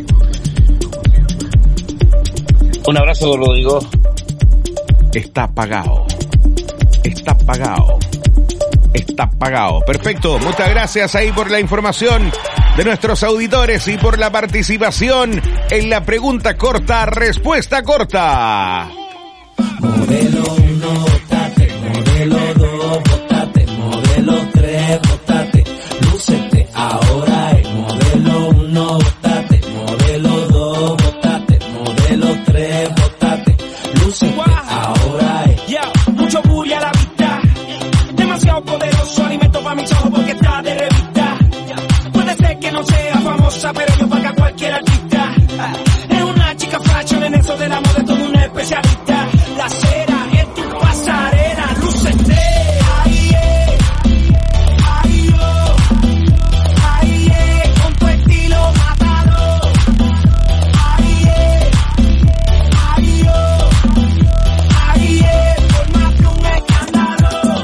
Un abrazo, Rodrigo. Está apagado. Está apagado. Está apagado. Perfecto. Muchas gracias ahí por la información de nuestros auditores y por la participación en la pregunta corta, respuesta corta. Modelo uno, botate. Modelo dos, botate. Modelo tres, botate. Lúcete ahora el modelo uno, botate. Modelo dos, botate. Modelo tres, botate. Lúcete ahora el... Yeah, mucho bully a la vista. Demasiado poderoso alimento para mis ojos porque está de revista. Puede ser que no sea famosa, pero yo paga cualquier artista. Es una chica fashion, en eso de la moda es todo un especialista. La cera en tu pasarela, lúcete. Ahí es, ahí yo, ahí es, con tu estilo mátalo. Ahí es, ahí yo, ahí es, por más que un escándalo.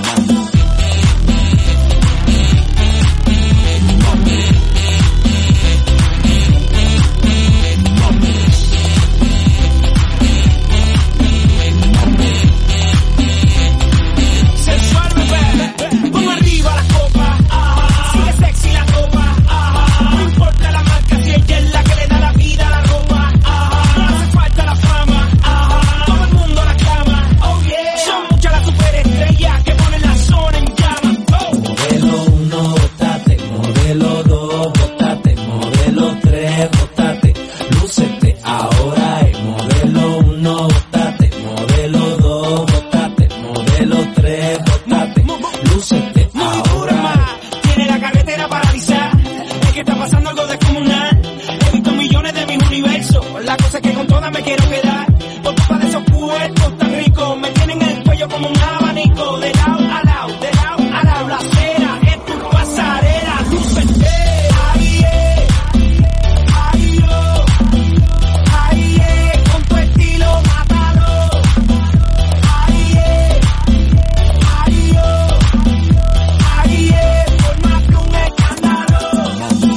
me quiero quedar. Por culpa de esos cuerpos tan ricos, me tienen el cuello como un abanico. De lado a lado, de lado a lado, la acera es tu pasarela. Lúcete, ahí es, ahí yo, ahí es, con tu estilo mátalo. Ahí es, ahí yo, ahí es, formate un escándalo.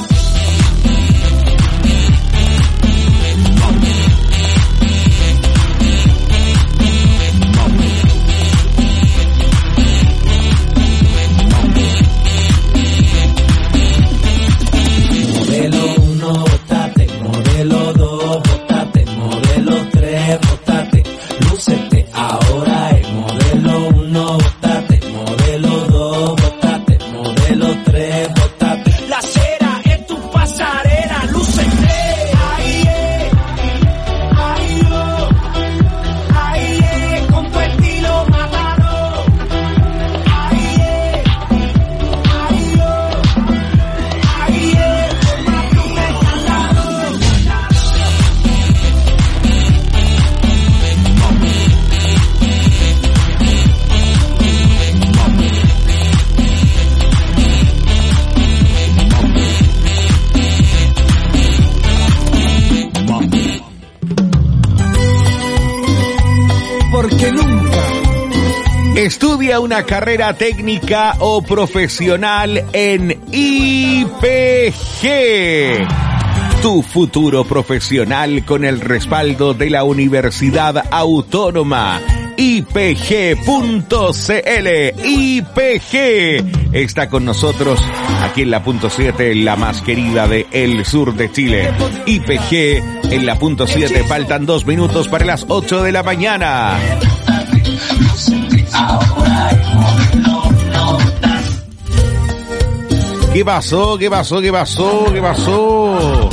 Modelo uno, bótate, modelo dos, bótate, modelo tres, bótate, lúcete, ahora es modelo uno, bótate, modelo dos, bótate, modelo tres, bótate. La acera es tu pasarela, lúcete, ahí es, ahí yo, ahí es, con tu estilo mátalo. Ahí es, ahí yo, ahí es, formate un escándalo. Porque nunca. Estudia una carrera técnica o profesional en I P G. Tu futuro profesional con el respaldo de la Universidad Autónoma. I P G punto C L. I P G está con nosotros aquí en la punto siete, la más querida de el sur de Chile. I P G en la punto siete. Faltan dos minutos para las ocho de la mañana. ¿Qué pasó? ¿Qué pasó? ¿Qué pasó? ¿Qué pasó?